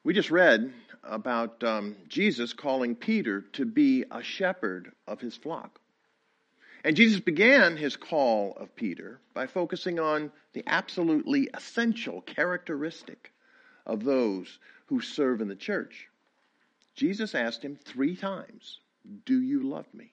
We just read about Jesus calling Peter to be a shepherd of his flock. And Jesus began his call of Peter by focusing on the absolutely essential characteristic of those who serve in the church. Jesus asked him 3 times, "Do you love me?"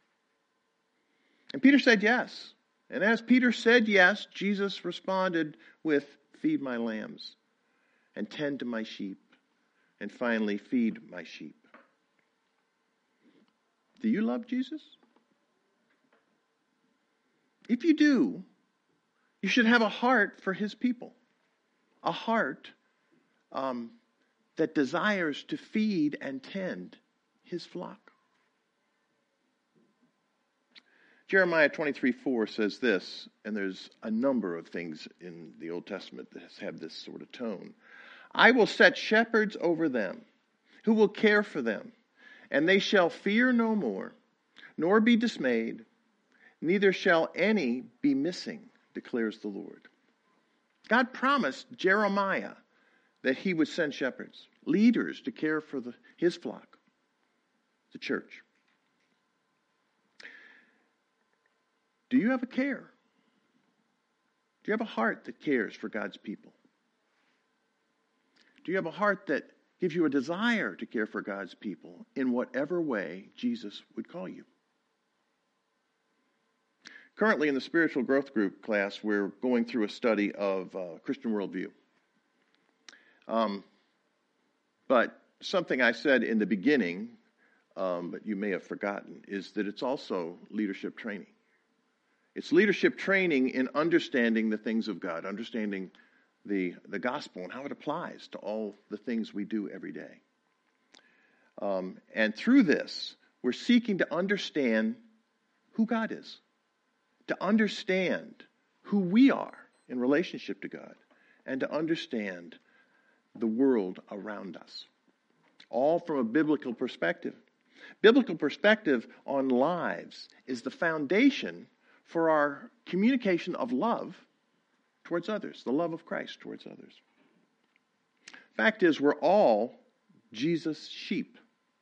And Peter said yes. And as Peter said yes, Jesus responded with, "Feed my lambs, and tend to my sheep, and finally feed my sheep." Do you love Jesus? If you do, you should have a heart for his people, a heart that desires to feed and tend his flock. Jeremiah 23:4 says this, and there's a number of things in the Old Testament that have this sort of tone. "I will set shepherds over them, who will care for them, and they shall fear no more, nor be dismayed, neither shall any be missing, declares the Lord." God promised Jeremiah that he would send shepherds, leaders to care for his flock, the church. Do you have a care? Do you have a heart that cares for God's people? Do you have a heart that gives you a desire to care for God's people in whatever way Jesus would call you? Currently in the spiritual growth group class, we're going through a study of Christian worldview. But something I said in the beginning, but you may have forgotten, is that it's also leadership training. It's leadership training in understanding the things of God, understanding the gospel and how it applies to all the things we do every day. And through this, we're seeking to understand who God is, to understand who we are in relationship to God, and to understand the world around us, all from a biblical perspective. Biblical perspective on lives is the foundation for our communication of love towards others, the love of Christ towards others. Fact is, we're all Jesus' sheep.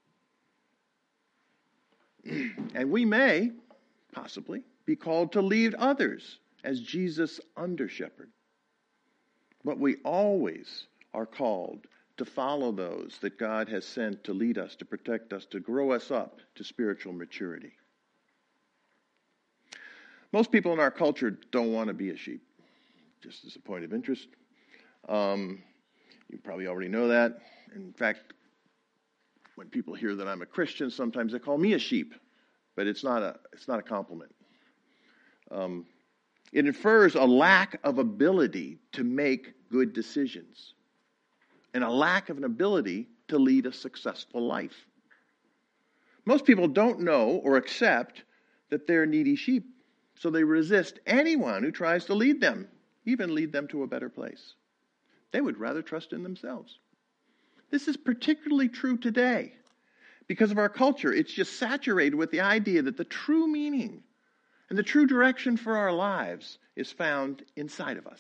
And we may, possibly, be called to lead others as Jesus' under-shepherd. But we always are called to follow those that God has sent to lead us, to protect us, to grow us up to spiritual maturity. Most people in our culture don't want to be a sheep, just as a point of interest. You probably already know that. In fact, when people hear that I'm a Christian, sometimes they call me a sheep, but it's not a compliment. It infers a lack of ability to make good decisions and a lack of an ability to lead a successful life. Most people don't know or accept that they're needy sheep, so they resist anyone who tries to lead them, even lead them to a better place. They would rather trust in themselves. This is particularly true today because of our culture. It's just saturated with the idea that the true meaning and the true direction for our lives is found inside of us.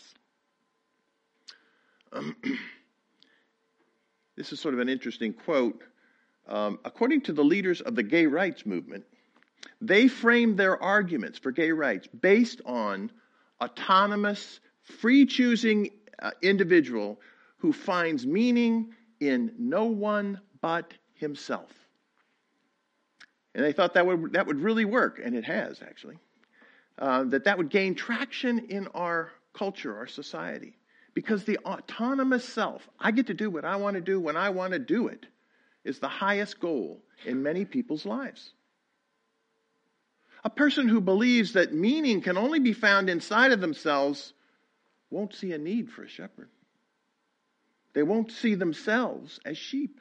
This is sort of an interesting quote. According to the leaders of the gay rights movement, they framed their arguments for gay rights based on autonomous, free-choosing individual who finds meaning in no one but himself. And they thought that would really work, and it has actually. That would gain traction in our culture, our society. Because the autonomous self, I get to do what I want to do when I want to do it, is the highest goal in many people's lives. A person who believes that meaning can only be found inside of themselves won't see a need for a shepherd. They won't see themselves as sheep.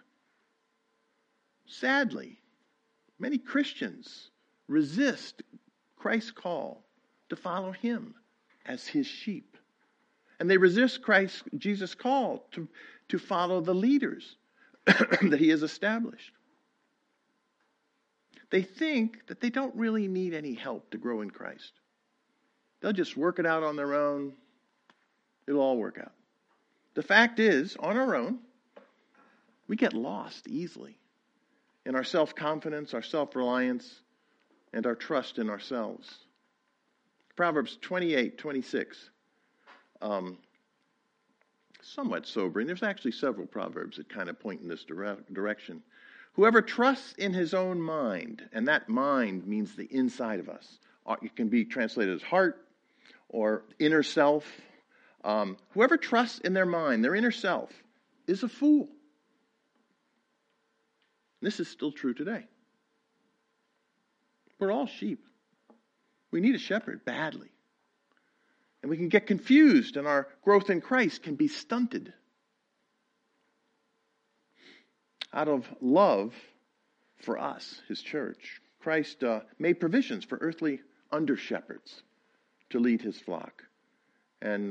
Sadly, many Christians resist Christ's call to follow him as his sheep. And they resist Jesus' call to follow the leaders that he has established. They think that they don't really need any help to grow in Christ. They'll just work it out on their own. It'll all work out. The fact is, on our own, We get lost easily in our self-confidence, our self-reliance, and our trust in ourselves. Proverbs 28:26, somewhat sobering. There's actually several proverbs that kind of point in this direction. Whoever trusts in his own mind, and that mind means the inside of us. It can be translated as heart or inner self. Whoever trusts in their mind, their inner self, is a fool. This is still true today. We're all sheep. We need a shepherd badly. And we can get confused, and our growth in Christ can be stunted. Out of love for us, his church, Christ made provisions for earthly under-shepherds to lead his flock. And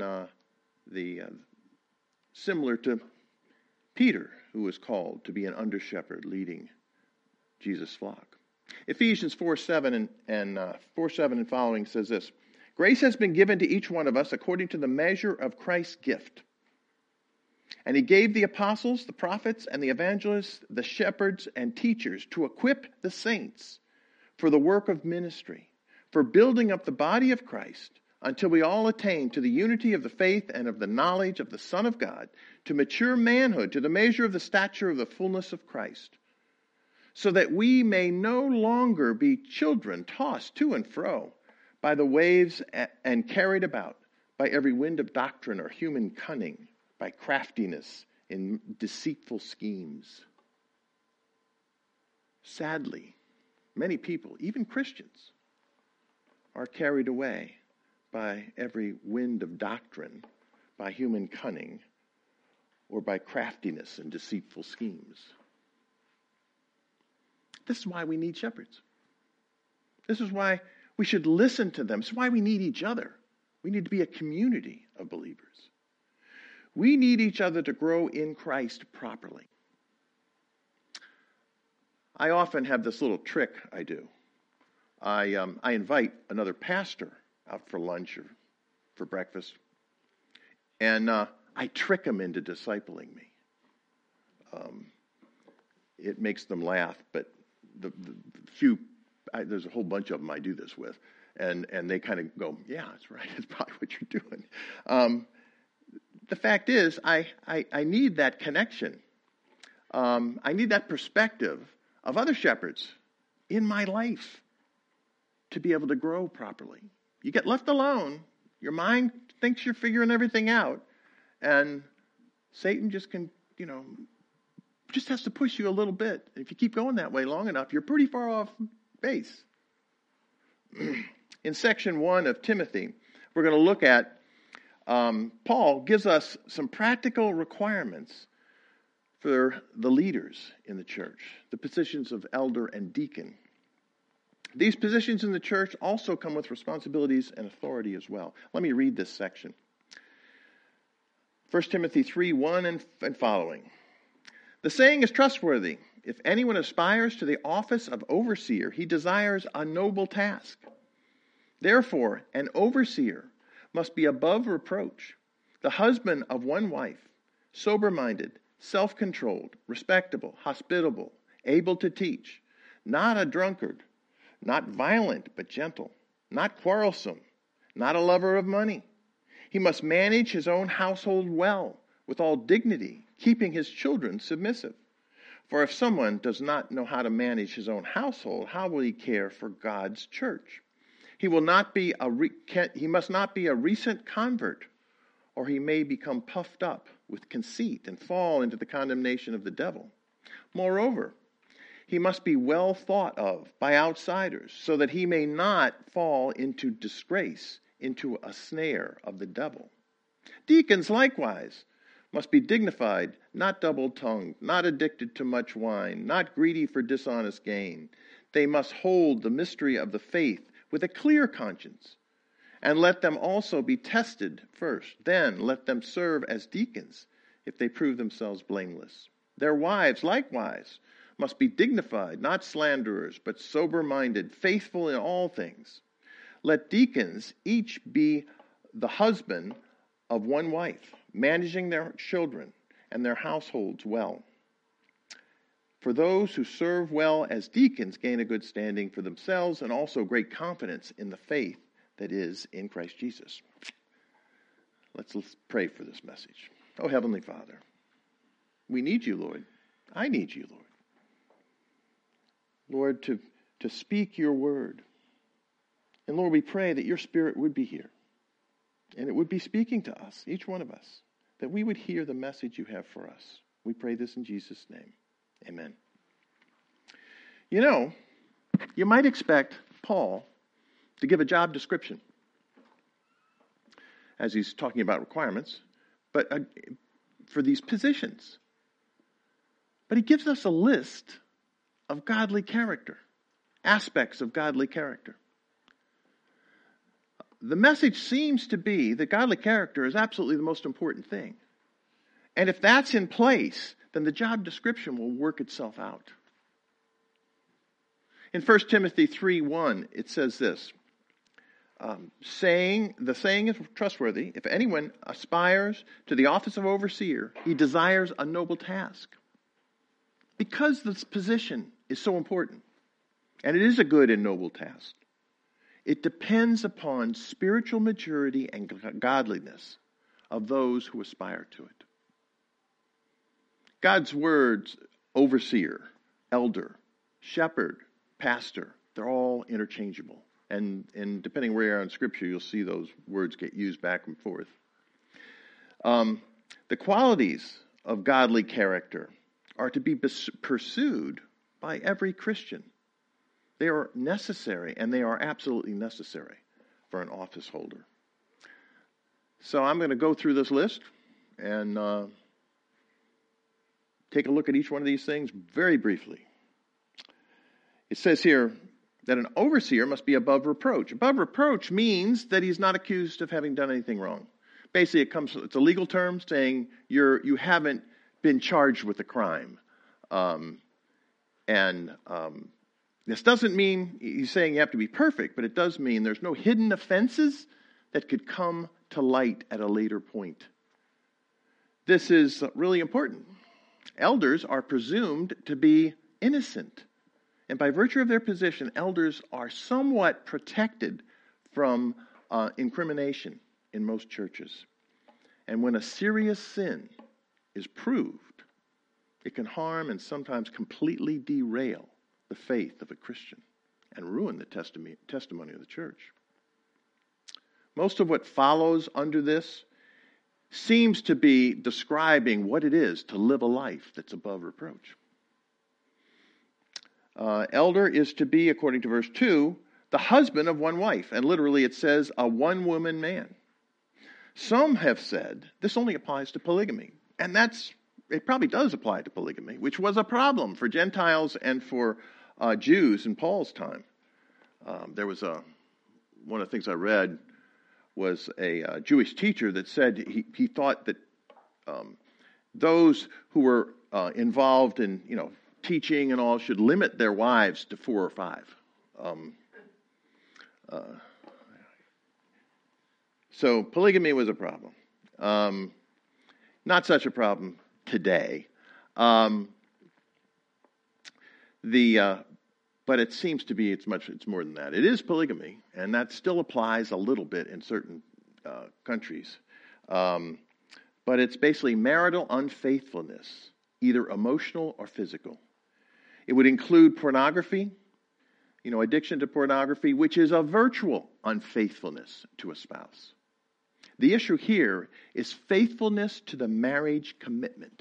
similar to Peter, who was called to be an under-shepherd leading Jesus' flock. Ephesians 4:7 and 4:7 and following says this: Grace has been given to each one of us according to the measure of Christ's gift. And he gave the apostles, the prophets, and the evangelists, the shepherds and teachers to equip the saints for the work of ministry, for building up the body of Christ, until we all attain to the unity of the faith and of the knowledge of the Son of God, to mature manhood, to the measure of the stature of the fullness of Christ, so that we may no longer be children tossed to and fro by the waves and carried about by every wind of doctrine or human cunning, by craftiness in deceitful schemes. Sadly, many people, even Christians, are carried away by every wind of doctrine, by human cunning, or by craftiness and deceitful schemes. This is why we need shepherds. This is why we should listen to them. This is why we need each other. We need to be a community of believers. We need each other to grow in Christ properly. I often have this little trick I do. I invite another pastor out for lunch or for breakfast, and I trick them into discipling me. It makes them laugh, but there's a whole bunch of them I do this with, and they kind of go, yeah, that's right, that's probably what you're doing. The fact is, I need that connection. I need that perspective of other shepherds in my life to be able to grow properly. You get left alone, your mind thinks you're figuring everything out, and Satan just has to push you a little bit. If you keep going that way long enough, you're pretty far off base. In section 1 of Timothy, we're going to look at Paul gives us some practical requirements for the leaders in the church, the positions of elder and deacon. These positions in the church also come with responsibilities and authority as well. Let me read this section. 1 Timothy 3:1 and following. The saying is trustworthy. If anyone aspires to the office of overseer, he desires a noble task. Therefore, an overseer must be above reproach, the husband of one wife, sober-minded, self-controlled, respectable, hospitable, able to teach, not a drunkard, not violent but gentle, not quarrelsome, not a lover of money. He must manage his own household well, with all dignity, keeping his children submissive. For if someone does not know how to manage his own household, how will he care for God's church? He must not be a recent convert, or he may become puffed up with conceit and fall into the condemnation of the devil. Moreover, he must be well thought of by outsiders, so that he may not fall into disgrace, into a snare of the devil. Deacons likewise must be dignified, not double-tongued, not addicted to much wine, not greedy for dishonest gain. They must hold the mystery of the faith with a clear conscience, and let them also be tested first. Then let them serve as deacons if they prove themselves blameless. Their wives likewise must be dignified, not slanderers, but sober-minded, faithful in all things. Let deacons each be the husband of one wife, managing their children and their households well. For those who serve well as deacons gain a good standing for themselves and also great confidence in the faith that is in Christ Jesus. Let's pray for this message. Oh, Heavenly Father, we need you, Lord. I need you, Lord. Lord, to speak your word. And Lord, we pray that your Spirit would be here. And it would be speaking to us, each one of us, that we would hear the message you have for us. We pray this in Jesus' name. Amen. You know, you might expect Paul to give a job description as he's talking about requirements, but for these positions. But he gives us a list of godly character, aspects of godly character. The message seems to be that godly character is absolutely the most important thing. And if that's in place, then the job description will work itself out. In 1 Timothy 3:1, it says this, the saying is trustworthy. If anyone aspires to the office of overseer, he desires a noble task. Because this position is so important, and it is a good and noble task, it depends upon spiritual maturity and godliness of those who aspire to it. God's words, overseer, elder, shepherd, pastor, they're all interchangeable. And depending where you are in Scripture, you'll see those words get used back and forth. The qualities of godly character are to be pursued by every Christian. They are necessary, and they are absolutely necessary for an office holder. So I'm going to go through this list and take a look at each one of these things very briefly. It says here that an overseer must be above reproach. Above reproach means that he's not accused of having done anything wrong. Basically, it's a legal term saying you haven't been charged with a crime. This doesn't mean he's saying you have to be perfect, but it does mean there's no hidden offenses that could come to light at a later point. This is really important. Elders are presumed to be innocent. And by virtue of their position, elders are somewhat protected from incrimination in most churches. And when a serious sin is proved, it can harm and sometimes completely derail the faith of a Christian and ruin the testimony of the church. Most of what follows under this seems to be describing what it is to live a life that's above reproach. Elder is to be, according to verse 2, the husband of one wife. And literally it says a one-woman man. Some have said this only applies to polygamy. And it probably does apply to polygamy, which was a problem for Gentiles and for Jews in Paul's time. There was one of the things I read was a Jewish teacher that said he thought that those who were involved in teaching and all should limit their wives to 4 or 5. So polygamy was a problem. Not such a problem today. But it seems to be it's more than that. It is polygamy, and that still applies a little bit in certain countries. But it's basically marital unfaithfulness, either emotional or physical. It would include pornography, addiction to pornography, which is a virtual unfaithfulness to a spouse. The issue here is faithfulness to the marriage commitment.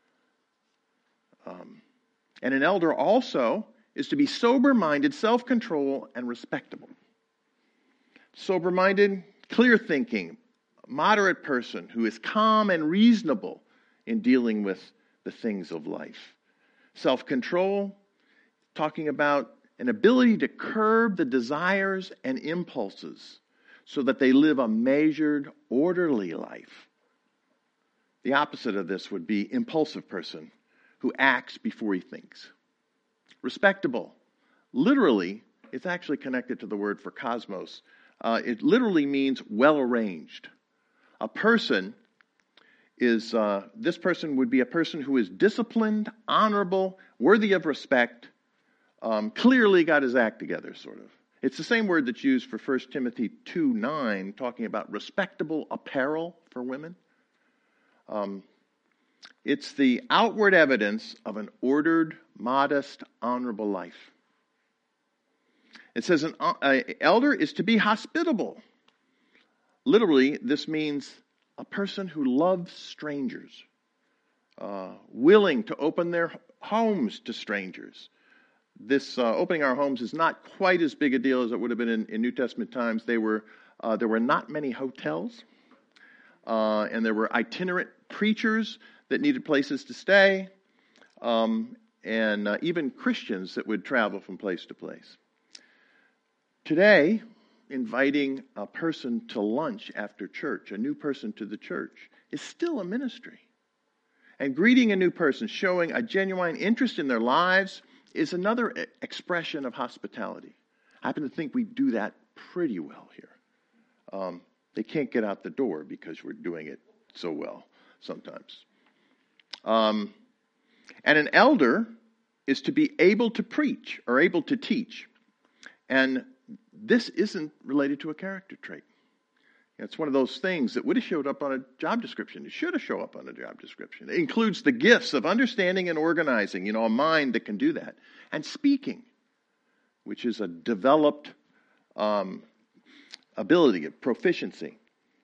And an elder also is to be sober-minded, self-control, and respectable. Sober-minded, clear-thinking, moderate person who is calm and reasonable in dealing with the things of life. Self-control, talking about an ability to curb the desires and impulses so that they live a measured, orderly life. The opposite of this would be impulsive person who acts before he thinks. Respectable. Literally, it's actually connected to the word for cosmos. It literally means well-arranged. A person is this person would be a person who is disciplined, honorable, worthy of respect, clearly got his act together, sort of. It's the same word that's used for 1 Timothy 2:9, talking about respectable apparel for women. It's the outward evidence of an ordered, modest, honorable life. It says an elder is to be hospitable. Literally, this means a person who loves strangers, willing to open their homes to strangers. This opening our homes is not quite as big a deal as it would have been in New Testament times. There were not many hotels, and there were itinerant preachers that needed places to stay, and even Christians that would travel from place to place. Today, inviting a person to lunch after church, a new person to the church, is still a ministry. And greeting a new person, showing a genuine interest in their lives, is another expression of hospitality. I happen to think we do that pretty well here. They can't get out the door because we're doing it so well sometimes. And an elder is to be able to preach or able to teach. And this isn't related to a character trait. It's one of those things that would have showed up on a job description. It should have shown up on a job description. It includes the gifts of understanding and organizing, a mind that can do that. And speaking, which is a developed ability, a proficiency.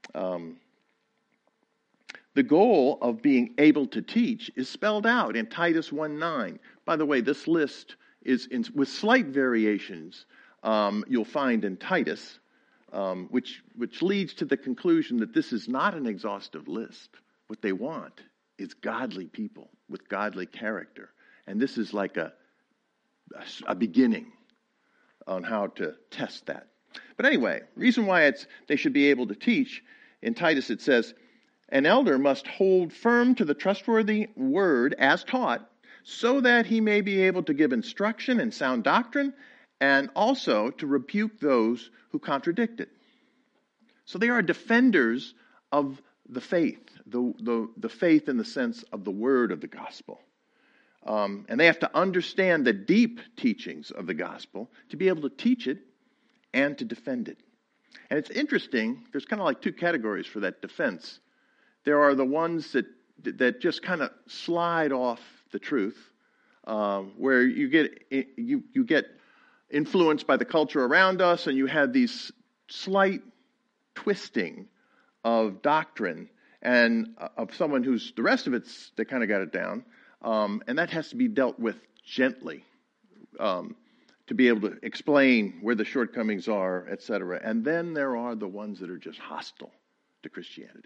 The goal of being able to teach is spelled out in Titus 1:9. By the way, this list is with slight variations you'll find in Titus, which leads to the conclusion that this is not an exhaustive list. What they want is godly people with godly character. And this is like a beginning on how to test that. But anyway, reason why they should be able to teach, in Titus it says, an elder must hold firm to the trustworthy word as taught, so that he may be able to give instruction and sound doctrine, and also to rebuke those who contradict it. So they are defenders of the faith, the faith in the sense of the word of the gospel. And they have to understand the deep teachings of the gospel to be able to teach it and to defend it. And it's interesting, there's kind of like two categories for that defense. There are the ones that just kind of slide off the truth, where you get influenced by the culture around us, and you have these slight twisting of doctrine and of someone who's the rest of they kind of got it down, and that has to be dealt with gently to be able to explain where the shortcomings are, etc. And then there are the ones that are just hostile to Christianity.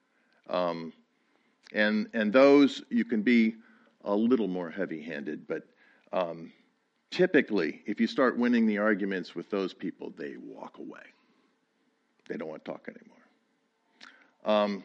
And those you can be a little more heavy-handed, but typically, if you start winning the arguments with those people, they walk away. They don't want to talk anymore.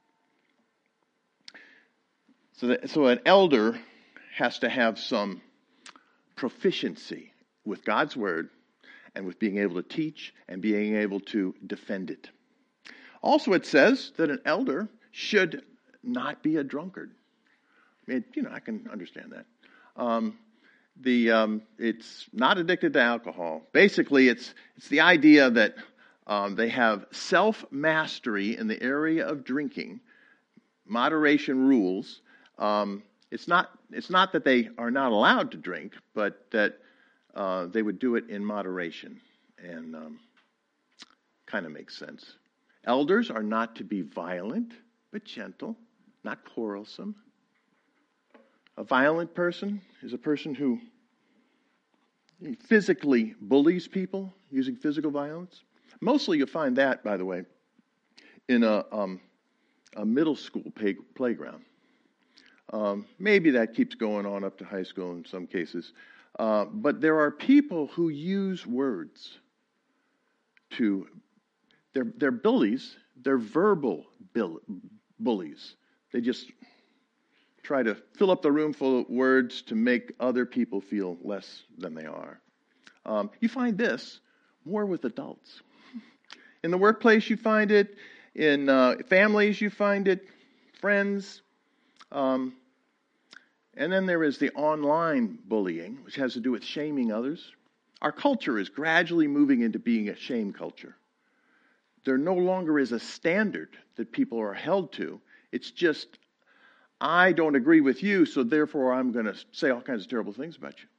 So an elder has to have some proficiency with God's word and with being able to teach and being able to defend it. Also, it says that an elder should not be a drunkard. I mean, I can understand that. It's not addicted to alcohol. Basically, it's the idea that they have self-mastery in the area of drinking, moderation rules. It's not that they are not allowed to drink, but that they would do it in moderation, and kind of makes sense. Elders are not to be violent, but gentle, not quarrelsome. A violent person is a person who physically bullies people using physical violence. Mostly you'll find that, by the way, in a middle school playground. Maybe that keeps going on up to high school in some cases. But there are people who use words to... They're bullies. They're verbal bullies. They just try to fill up the room full of words to make other people feel less than they are. You find this more with adults. In the workplace, you find it. In families, you find it. friends. And then there is the online bullying, which has to do with shaming others. Our culture is gradually moving into being a shame culture. There no longer is a standard that people are held to. It's just, I don't agree with you, so therefore I'm going to say all kinds of terrible things about you.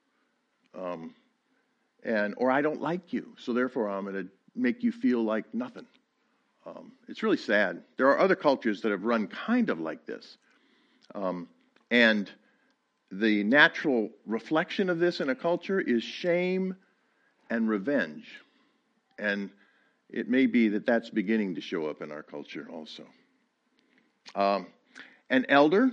Or I don't like you, so therefore I'm going to make you feel like nothing. It's really sad. There are other cultures that have run kind of like this. And the natural reflection of this in a culture is shame and revenge. And it may be that that's beginning to show up in our culture also. An elder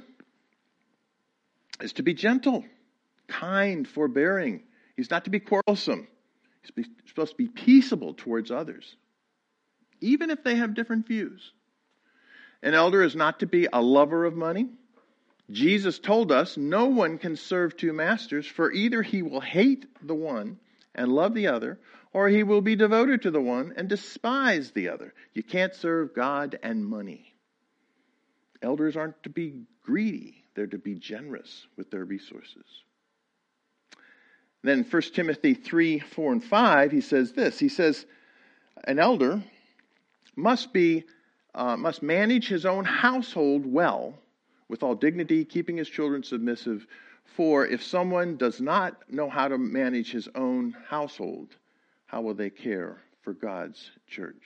is to be gentle, kind, forbearing. He's not to be quarrelsome. He's supposed to be peaceable towards others, even if they have different views. An elder is not to be a lover of money. Jesus told us no one can serve two masters, for either he will hate the one and love the other, or he will be devoted to the one and despise the other. You can't serve God and money. Elders aren't to be greedy. They're to be generous with their resources. Then 1 Timothy 3, 4, and 5, he says this. He says, an elder must manage his own household well, with all dignity, keeping his children submissive. For if someone does not know how to manage his own household, how will they care for God's church?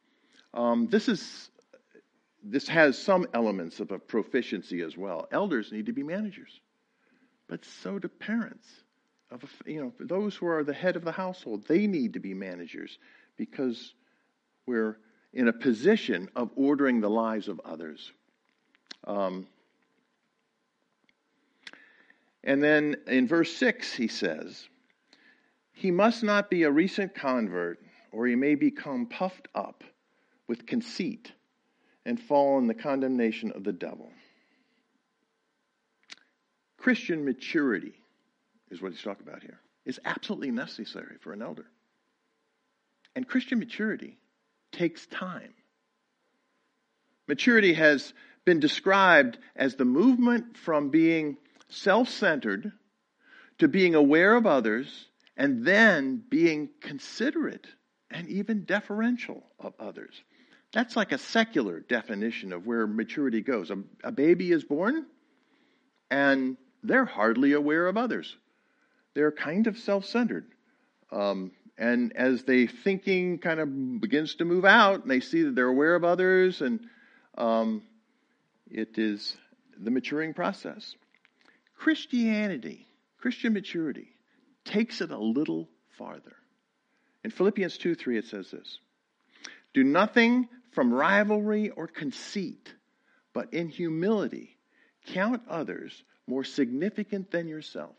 This has some elements of a proficiency as well. Elders need to be managers, but so do parents. Those who are the head of the household, they need to be managers because we're in a position of ordering the lives of others. And then in verse 6, he says, he must not be a recent convert, or he may become puffed up with conceit and fall in the condemnation of the devil. Christian maturity is what he's talking about here, is absolutely necessary for an elder. And Christian maturity takes time. Maturity has been described as the movement from being self-centered to being aware of others and then being considerate and even deferential of others. That's like a secular definition of where maturity goes. A baby is born and they're hardly aware of others. They're kind of self-centered. And as their thinking kind of begins to move out and they see that they're aware of others, and it is the maturing process. Christian maturity, takes it a little farther. In Philippians 2:3 it says this, do nothing from rivalry or conceit, but in humility count others more significant than yourself.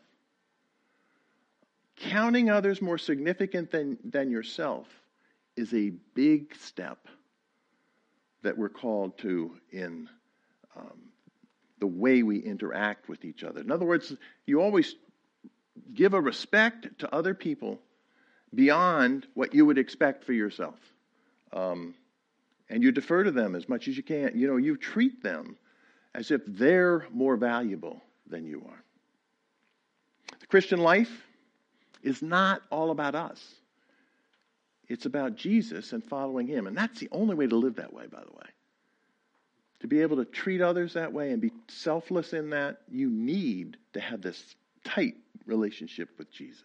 Counting others more significant than yourself is a big step that we're called to in the way we interact with each other. In other words, you always give a respect to other people beyond what you would expect for yourself. And you defer to them as much as you can. You treat them as if they're more valuable than you are. The Christian life is not all about us. It's about Jesus and following him. And that's the only way to live that way, by the way. To be able to treat others that way and be selfless in that, you need to have this tight relationship with Jesus.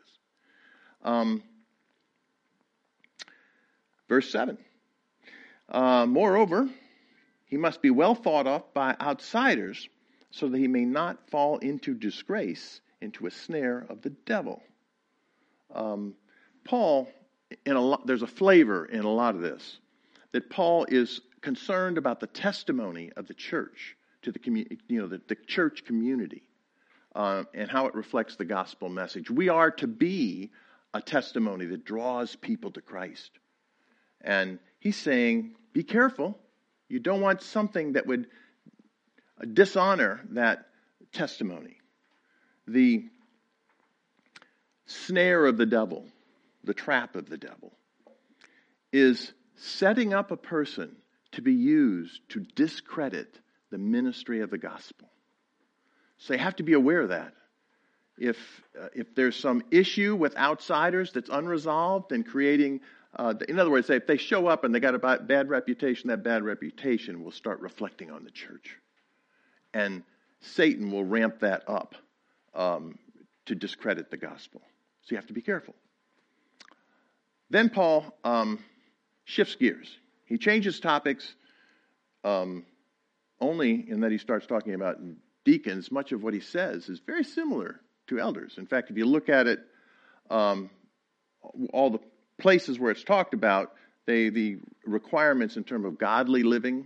Verse 7. Moreover, he must be well thought of by outsiders so that he may not fall into disgrace, into a snare of the devil. Paul, there's a flavor in a lot of this, that Paul is concerned about the testimony of the church to the the church community, and how it reflects the gospel message. We are to be a testimony that draws people to Christ. And he's saying, be careful. You don't want something that would dishonor that testimony. The snare of the devil, the trap of the devil, is setting up a person to be used to discredit the ministry of the gospel. So they have to be aware of that. If there's some issue with outsiders that's unresolved and creating, in other words, if they show up and they got a bad reputation, that bad reputation will start reflecting on the church. And Satan will ramp that up to discredit the gospel. So you have to be careful. Then Paul shifts gears. He changes topics only in that he starts talking about deacons. Much of what he says is very similar to elders. In fact, if you look at it, all the places where it's talked about, the requirements in terms of godly living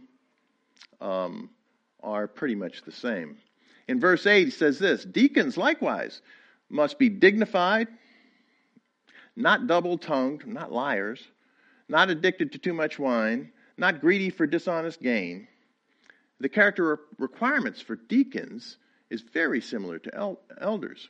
are pretty much the same. In verse 8, he says this: deacons likewise must be dignified, not double-tongued, not liars, not addicted to too much wine, not greedy for dishonest gain. The character requirements for deacons is very similar to elders.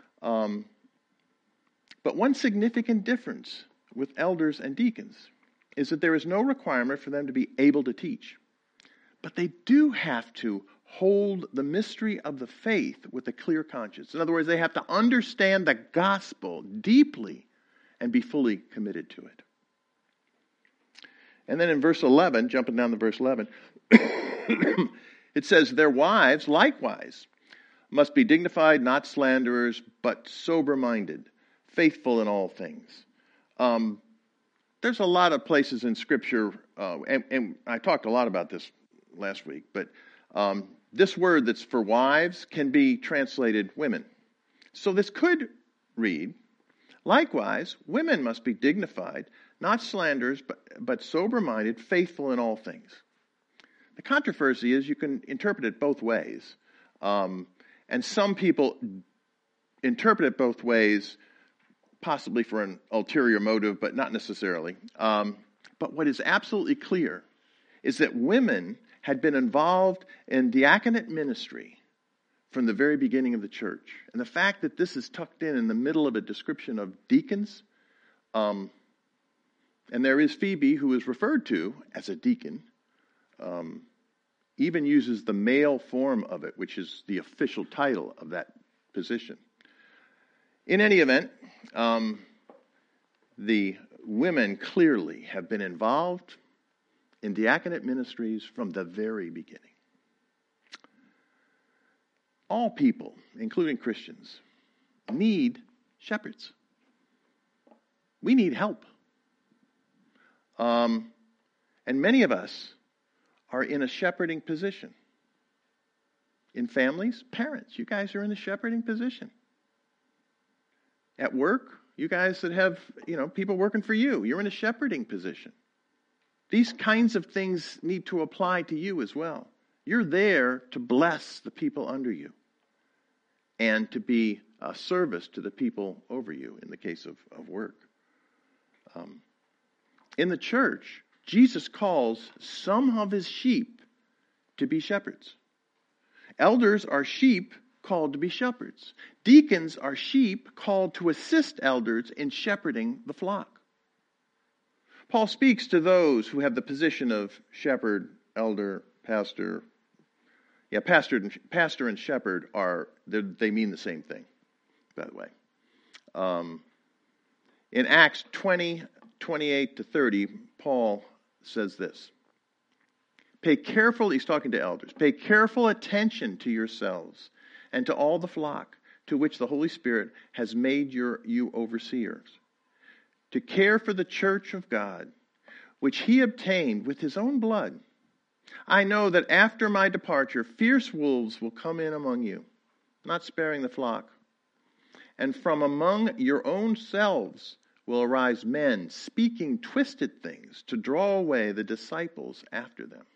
But one significant difference with elders and deacons is that there is no requirement for them to be able to teach. But they do have to hold the mystery of the faith with a clear conscience. In other words, they have to understand the gospel deeply and be fully committed to it. And then in verse 11, jumping down to verse 11, it says, their wives likewise must be dignified, not slanderers, but sober-minded, faithful in all things. There's a lot of places in Scripture, and I talked a lot about this last week, but this word that's for wives can be translated women. So this could read, likewise, women must be dignified, not slanderers, but sober-minded, faithful in all things. The controversy is you can interpret it both ways. And some people interpret it both ways, possibly for an ulterior motive, but not necessarily. But what is absolutely clear is that women had been involved in diaconate ministry from the very beginning of the church. And the fact that this is tucked in the middle of a description of deacons, and there is Phoebe, who is referred to as a deacon, even uses the male form of it, which is the official title of that position. In any event, the women clearly have been involved in diaconate ministries from the very beginning. All people, including Christians, need shepherds. We need help. And many of us are in a shepherding position. In families, parents, you guys are in a shepherding position. At work, you guys that have, people working for you, you're in a shepherding position. These kinds of things need to apply to you as well. You're there to bless the people under you and to be a service to the people over you in the case of work. In the church, Jesus calls some of his sheep to be shepherds. Elders are sheep called to be shepherds. Deacons are sheep called to assist elders in shepherding the flock. Paul speaks to those who have the position of shepherd, elder, pastor. Yeah, pastor and shepherd they mean the same thing, by the way. In Acts 20, 28 to 30, Paul says this. He's talking to elders, pay careful attention to yourselves and to all the flock to which the Holy Spirit has made you overseers, to care for the church of God, which he obtained with his own blood. I know that after my departure, fierce wolves will come in among you, not sparing the flock. And from among your own selves will arise men speaking twisted things to draw away the disciples after them.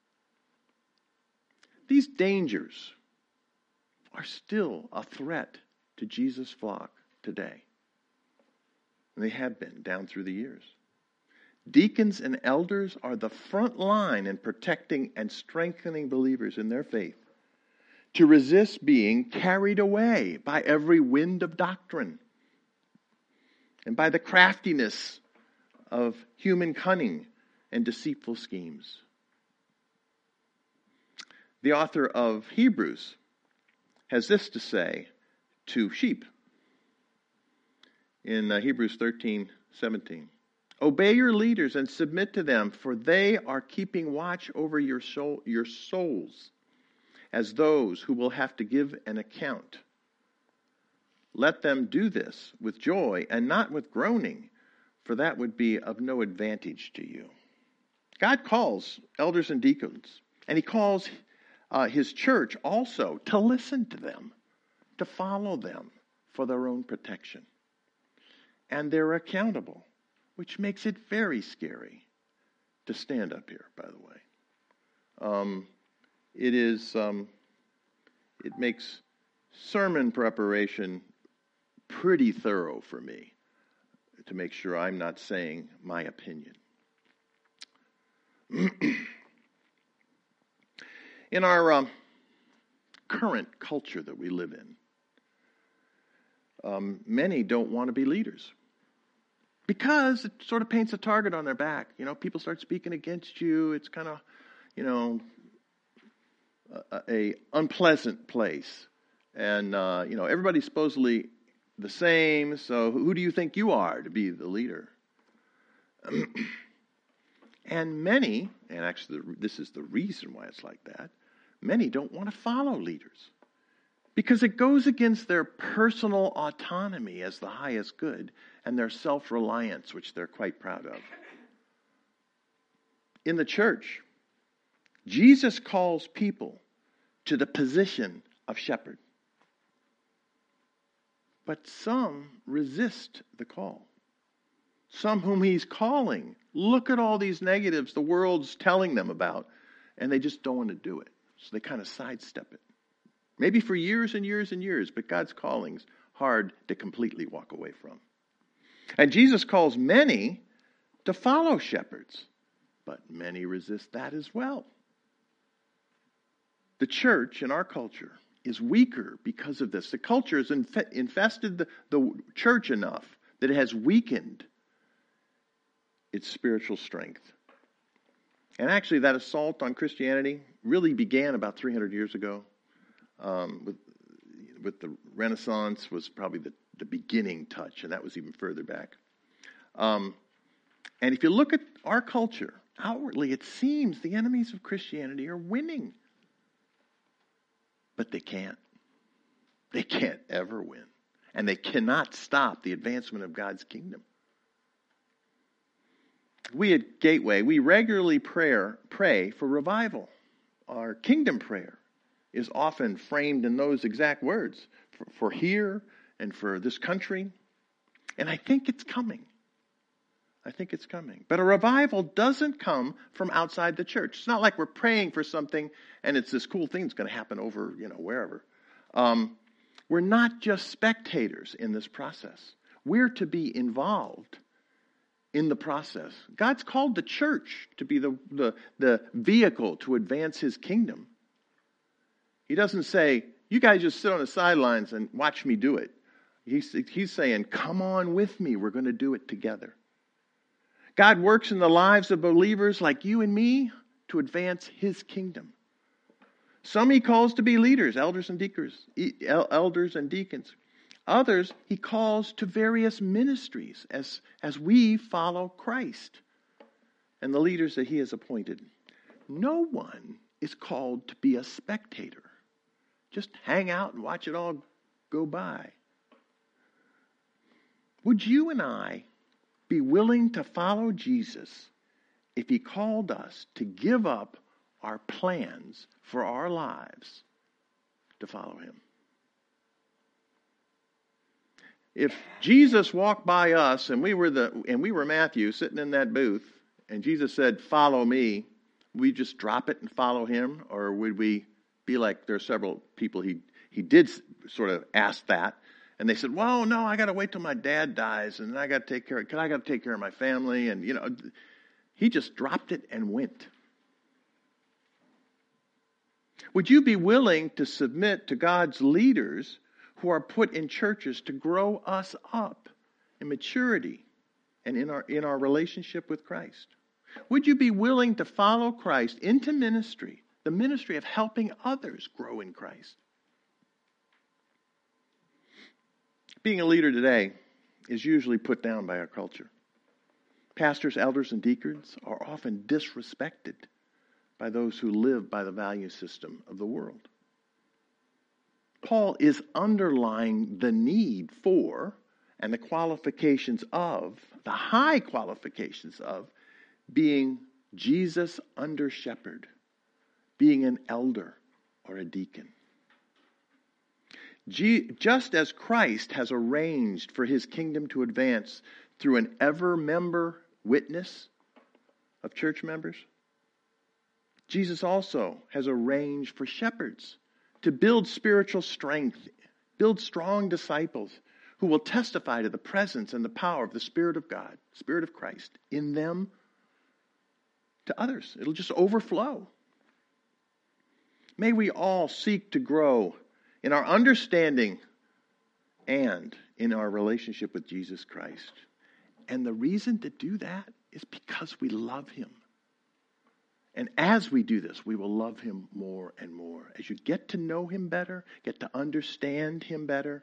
These dangers are still a threat to Jesus' flock today. And they have been down through the years. Deacons and elders are the front line in protecting and strengthening believers in their faith to resist being carried away by every wind of doctrine and by the craftiness of human cunning and deceitful schemes. The author of Hebrews has this to say to sheep in Hebrews 13:17. Obey your leaders and submit to them, for they are keeping watch over your souls as those who will have to give an account. Let them do this with joy and not with groaning, for that would be of no advantage to you. God calls elders and deacons, and he calls his church also to listen to them, to follow them for their own protection. And they're accountable, which makes it very scary to stand up here, by the way. It makes sermon preparation pretty thorough for me to make sure I'm not saying my opinion. In our current culture that we live in, many don't want to be leaders because it sort of paints a target on their back. You know, people start speaking against you. It's kind of, a unpleasant place. And, everybody's supposedly the same. So who do you think you are to be the leader? And many, and actually this is the reason why it's like that, many don't want to follow leaders because it goes against their personal autonomy as the highest good and their self-reliance, which they're quite proud of. In the church, Jesus calls people to the position of shepherd. But some resist the call. Some whom he's calling look at all these negatives the world's telling them about, and they just don't want to do it. So they kind of sidestep it. Maybe for years and years and years, but God's calling's hard to completely walk away from. And Jesus calls many to follow shepherds, but many resist that as well. The church in our culture is weaker because of this. The culture has infested the church enough that it has weakened its spiritual strength. And actually, that assault on Christianity really began about 300 years ago. With the Renaissance was probably the beginning touch, and that was even further back. And if you look at our culture, outwardly, it seems the enemies of Christianity are winning. But they can't. They can't ever win. And they cannot stop the advancement of God's kingdom. We at Gateway, we regularly pray for revival. Our kingdom prayer is often framed in those exact words, for here and for this country. And I think it's coming. But a revival doesn't come from outside the church. It's not like we're praying for something and it's this cool thing that's going to happen over, wherever. We're not just spectators in this process. We're to be involved in the process. God's called the church to be the vehicle to advance his kingdom. He doesn't say, you guys just sit on the sidelines and watch me do it. He's saying, come on with me. We're going to do it together. God works in the lives of believers like you and me to advance his kingdom. Some he calls to be leaders, elders and deacons. Others he calls to various ministries as we follow Christ and the leaders that he has appointed. No one is called to be a spectator. Just hang out and watch it all go by. Would you and I be willing to follow Jesus if he called us to give up our plans for our lives to follow him? If Jesus walked by us and we were Matthew sitting in that booth and Jesus said, "Follow me," we just drop it and follow him? Or would we be like there are several people he did sort of ask that, and they said, "Well, no, I got to wait till my dad dies, and I got to take care of my family," and he just dropped it and went. Would you be willing to submit to God's leaders who are put in churches to grow us up in maturity and in our relationship with Christ? Would you be willing to follow Christ into ministry the ministry of helping others grow in Christ. Being a leader today is usually put down by our culture. Pastors, elders, and deacons are often disrespected by those who live by the value system of the world. Paul is underlying the need for and the qualifications of, the high qualifications of, being Jesus under shepherd, being an elder or a deacon. Just as Christ has arranged for his kingdom to advance through an ever-member witness of church members, Jesus also has arranged for shepherds to build spiritual strength, build strong disciples who will testify to the presence and the power of the Spirit of God, Spirit of Christ, in them to others. It'll just overflow. May we all seek to grow in our understanding and in our relationship with Jesus Christ. And the reason to do that is because we love him. And as we do this, we will love him more and more. As you get to know him better, get to understand him better,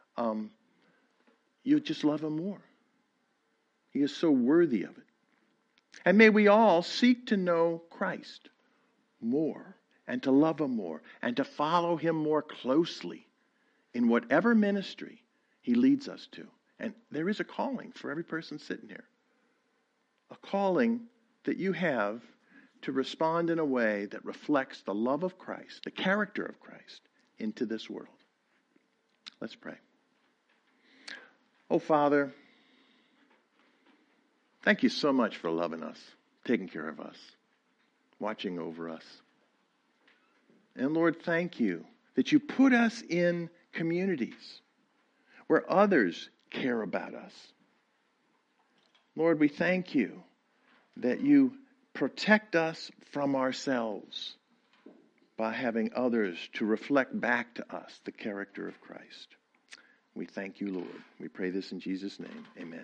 you just love him more. He is so worthy of it. And may we all seek to know Christ more and to love him more and to follow him more closely in whatever ministry he leads us to. And there is a calling for every person sitting here. A calling that you have to respond in a way that reflects the love of Christ, the character of Christ, into this world. Let's pray. Oh, Father, thank you so much for loving us, taking care of us, watching over us. And Lord, thank you that you put us in communities where others care about us. Lord, we thank you that you protect us from ourselves by having others to reflect back to us the character of Christ. We thank you, Lord. We pray this in Jesus' name. Amen.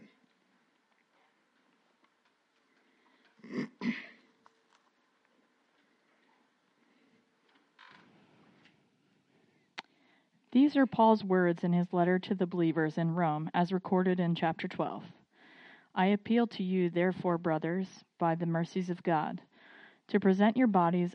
These are Paul's words in his letter to the believers in Rome, as recorded in chapter 12. I appeal to you, therefore, brothers, by the mercies of God, to present your bodies